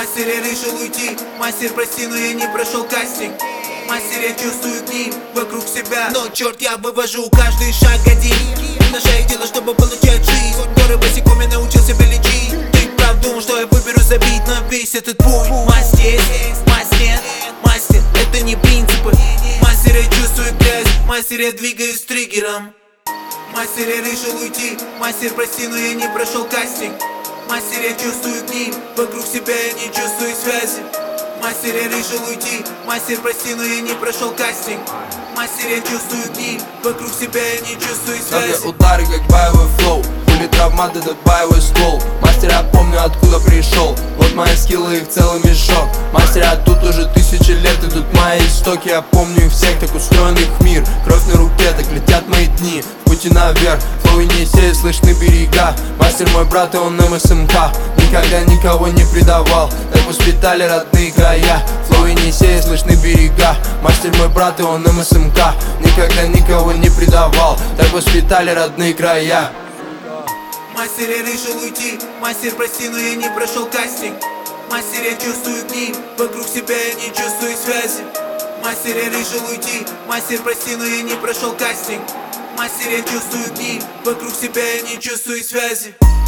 Мастер, я решил уйти. Мастер, прости, но я не прошел кастинг. Мастер, я чувствую дни вокруг себя, но черт, я вывожу каждый шаг один. На шее дело, чтобы получать жизнь. Горы босиком я научил себя лечить. Ты прав, думал, что я выберу забить на весь этот путь. Мастер, мастер, мастер, это не принципы. Мастер, я чувствую грязь. Мастер, я двигаюсь триггером. Мастер, я решил уйти. Мастер, прости, но я не прошел кастинг. Мастер, я чувствую дни вокруг себя, я не чувствую связи. Мастер, я решил уйти. Мастер, прости, но я не прошел кастинг. Мастер, я чувствую дни вокруг себя, я не чувствую связи. Каждый удары как боевой флоу, пули травмат, этот боевой ствол. Мастер, я помню, откуда пришел. Вот мои скиллы, их целый мешок. Мастер, я тут уже 1000 лет, и тут мои истоки. Я помню их всех, так устроен их мир. Кровь на руке, так летят мои дни. В пути наверх, флоу и Енисей, слышны берега. Мастер мой брат, и он МСМК. Никогда никого не предавал, так воспитали родные края. Флоу и Енисей, слышны берега. Мастер мой брат, и он МСМК. Никогда никого не предавал, так воспитали родные края. Мастер, я решил уйти. Мастер, прости, но я не прошел кастинг. Мастер, я чувствую дни вокруг себя, я не чувствую связи. Мастер, я решил уйти. Мастер, прости, но я не прошел кастинг. Мастер, я чувствую дни вокруг себя, я не чувствую связи.